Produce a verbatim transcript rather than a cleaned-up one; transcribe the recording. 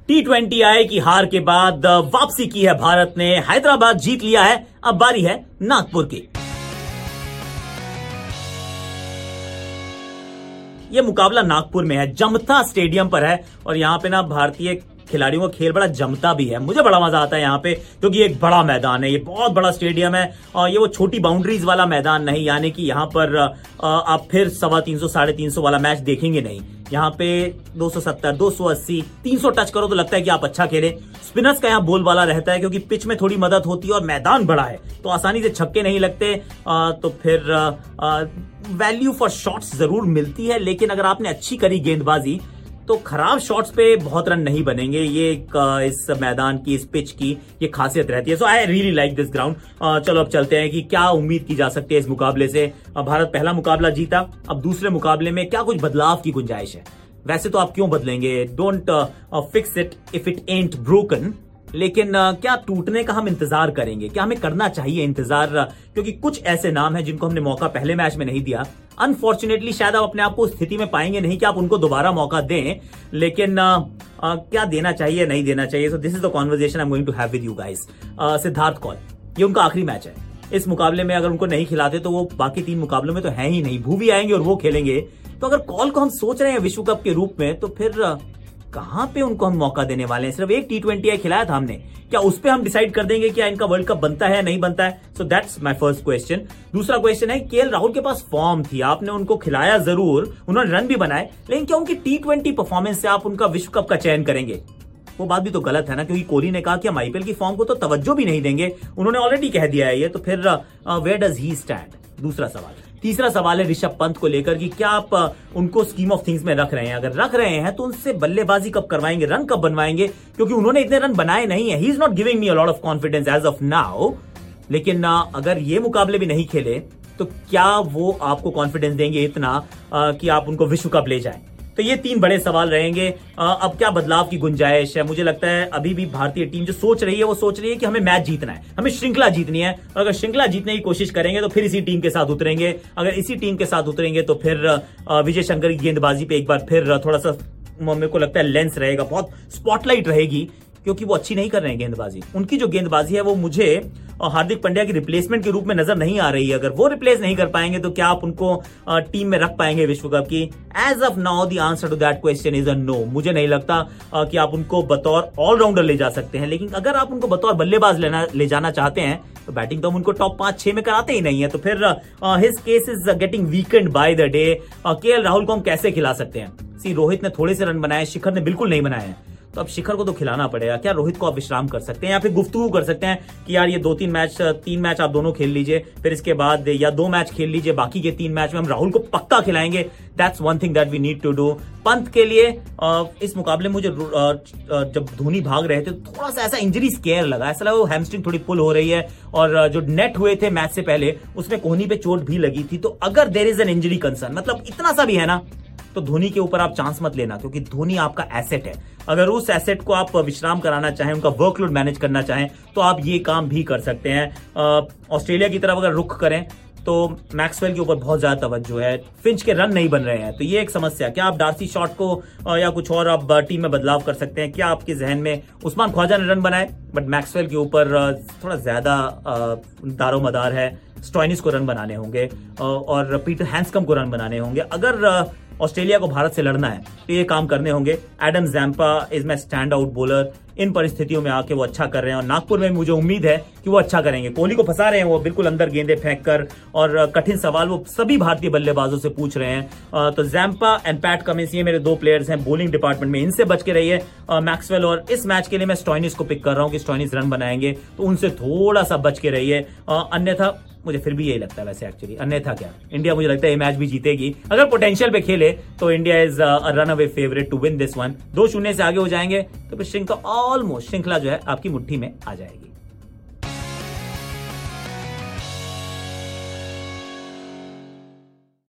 T twenty I की हार के बाद वापसी की है भारत ने, हैदराबाद जीत लिया है। अब बारी है नागपुर की। यह मुकाबला नागपुर में है, जमता स्टेडियम पर है और यहां पे ना भारतीय खिलाड़ियों का खेल बड़ा जमता भी है। मुझे बड़ा मजा आता है यहाँ पे क्योंकि एक बड़ा मैदान है, ये बहुत बड़ा स्टेडियम है और ये वो छोटी बाउंड्रीज वाला मैदान नहीं, यानी कि यहाँ पर आप फिर सवा तीन सौ साढ़े तीन सौ वाला मैच देखेंगे नहीं। यहाँ पे दो सौ सत्तर, दो सौ अस्सी, तीन सौ टच करो तो लगता है कि आप अच्छा खेले। स्पिनर्स का यहाँ बोलबाला रहता है क्योंकि पिच में थोड़ी मदद होती है और मैदान बड़ा है तो आसानी से छक्के नहीं लगते। आ, तो फिर वैल्यू फॉर शॉट्स जरूर मिलती है, लेकिन अगर आपने अच्छी करी गेंदबाजी तो खराब शॉट्स पे बहुत रन नहीं बनेंगे। ये एक, इस मैदान की, इस पिच की ये खासियत रहती है। So I really like this ground. चलो अब चलते हैं कि क्या उम्मीद की जा सकती है इस मुकाबले से। भारत पहला मुकाबला जीता, अब दूसरे मुकाबले में क्या कुछ बदलाव की गुंजाइश है? वैसे तो आप क्यों बदलेंगे, don't fix it if it ain't broken, लेकिन uh, क्या टूटने का हम इंतजार करेंगे? क्या हमें करना चाहिए इंतजार? uh, क्योंकि कुछ ऐसे नाम हैं जिनको हमने मौका पहले मैच में नहीं दिया। अनफॉर्चुनेटली शायद आप अपने आप को उस स्थिति में पाएंगे नहीं कि आप उनको दोबारा मौका दें, लेकिन uh, uh, क्या देना चाहिए, नहीं देना चाहिए? So this is the conversation I am going to have with you guys. Siddharth Kaul, ये उनका आखिरी मैच है। इस मुकाबले में अगर उनको नहीं खिलाते तो वो बाकी तीन मुकाबलों में तो है ही नहीं। भूवी आएंगे और वो खेलेंगे। तो अगर कॉल को हम सोच रहे हैं विश्व कप के रूप में तो फिर uh, कहां पे उनको हम मौका देने वाले हैं? सिर्फ एक टी ट्वेंटी आई खिलाया था हमने, क्या उस पे हम डिसाइड कर देंगे क्या इनका वर्ल्ड कप बनता है नहीं बनता है? So that's my first question. दूसरा क्वेश्चन है, केएल राहुल के पास फॉर्म थी, आपने उनको खिलाया जरूर, उन्होंने रन भी बनाए, लेकिन क्या उनकी टी ट्वेंटी परफॉर्मेंस से आप उनका विश्व कप का चयन करेंगे? वो बात भी तो गलत है ना, क्योंकि कोहली ने कहा कि हम आईपीएल की फॉर्म को तो तवज्जो भी नहीं देंगे, उन्होंने ऑलरेडी कह दिया है ये। तो फिर वेयर डज ही स्टैंड? दूसरा सवाल। तीसरा सवाल है ऋषभ पंत को लेकर कि क्या आप उनको स्कीम ऑफ थिंग्स में रख रहे हैं? अगर रख रहे हैं तो उनसे बल्लेबाजी कब करवाएंगे, रन कब बनवाएंगे? क्योंकि उन्होंने इतने रन बनाए नहीं है। He is not giving me a lot of confidence as of now. लेकिन अगर ये मुकाबले भी नहीं खेले तो क्या वो आपको कॉन्फिडेंस देंगे इतना कि आप उनको विश्व कप ले जाएं? तो ये तीन बड़े सवाल रहेंगे। अब क्या बदलाव की गुंजाइश है? मुझे लगता है अभी भी भारतीय टीम जो सोच रही है वो सोच रही है कि हमें मैच जीतना है, हमें श्रृंखला जीतनी है। और अगर श्रृंखला जीतने की कोशिश करेंगे तो फिर इसी टीम के साथ उतरेंगे। अगर इसी टीम के साथ उतरेंगे तो फिर विजय शंकर की गेंदबाजी पे एक बार फिर थोड़ा सा मेरे को लगता है लेंस रहेगा, बहुत स्पॉटलाइट रहेगी, क्योंकि वो अच्छी नहीं कर रहे हैं गेंदबाजी। उनकी जो गेंदबाजी है वो मुझे हार्दिक पांड्या की रिप्लेसमेंट के रूप में नजर नहीं आ रही है। अगर वो रिप्लेस नहीं कर पाएंगे तो क्या आप उनको टीम में रख पाएंगे विश्व कप की? As of now the answer to that question is a no. मुझे नहीं लगता कि आप उनको बतौर ऑलराउंडर ले जा सकते हैं, लेकिन अगर आप उनको बतौर बल्लेबाज लेना ले जाना चाहते हैं तो बैटिंग तो हम उनको टॉप पांच छह में कराते ही नहीं है। तो फिर his case is getting weakened by the day. KL Rahul को हम कैसे खिला सकते हैं? सी रोहित ने थोड़े से रन बनाए, शिखर ने बिल्कुल नहीं बनाए हैं, तो अब शिखर को तो खिलाना पड़ेगा। क्या रोहित को आप विश्राम कर सकते हैं या फिर गुफ्तगू कर सकते हैं कि यार ये दो तीन मैच तीन मैच आप दोनों खेल लीजिए, फिर इसके बाद या दो मैच खेल लीजिए, बाकी के तीन मैच में हम राहुल को पक्का खिलाएंगे। That's one thing that we need to do. Pant के लिए इस मुकाबले में मुझे जब धोनी भाग रहे थे थोड़ा सा ऐसा इंजरी स्केयर लगा, ऐसा लगा वो हैमस्ट्रिंग थोड़ी पुल हो रही है। और जो नेट हुए थे मैच से पहले उसमें कोहली पे चोट भी लगी थी। तो अगर there is an injury concern, मतलब इतना सा भी है ना, तो धोनी के ऊपर आप चांस मत लेना, क्योंकि धोनी आपका एसेट है। अगर उस एसेट को आप विश्राम कराना चाहें, उनका वर्कलोड मैनेज करना चाहें, तो आप ये काम भी कर सकते हैं। ऑस्ट्रेलिया की तरफ अगर रुख करें तो मैक्सवेल के ऊपर बहुत ज्यादा तवज्जो है, फिंच के रन नहीं बन रहे हैं, तो ये एक समस्या। क्या आप डार्सी शॉट को या कुछ और आप टीम में बदलाव कर सकते हैं? क्या आपके जहन में उस्मान ख्वाजा ने रन बनाए, बट मैक्सवेल के ऊपर थोड़ा ज्यादा दारोमदार है, स्टॉइनिस को रन बनाने होंगे और पीटर हैंड्सकम को रन बनाने होंगे। अगर ऑस्ट्रेलिया को भारत से लड़ना है तो ये काम करने होंगे। Adam Zampa is my standout bowler, इन परिस्थितियों में आके वो अच्छा कर रहे हैं और नागपुर में मुझे उम्मीद है कि वो अच्छा करेंगे। कोहली को फंसा रहे हैं वो बिल्कुल अंदर गेंदे फेंक कर, और कठिन सवाल वो सभी भारतीय बल्लेबाजों से पूछ रहे हैं। तो जैम्पा एंड पैट कमिंस ये मेरे दो प्लेयर्स हैं बॉलिंग डिपार्टमेंट में, इनसे बच के रहिए। मैक्सवेल और इस मैच के लिए मैं स्टॉइनिस को पिक कर रहा हूँ कि स्टॉइनिस रन बनाएंगे, तो उनसे थोड़ा सा बच के रहिए। अन्यथा मुझे फिर भी यही लगता है, वैसे एक्चुअली अन्यथा क्या, इंडिया मुझे लगता है ये मैच भी जीतेगी। अगर पोटेंशियल पे खेले तो India is a runaway favourite to win this one. दो शून्य से आगे हो जाएंगे तो फिर श्रृंखला ऑलमोस्ट श्रृंखला जो है आपकी मुट्ठी में आ जाएगी।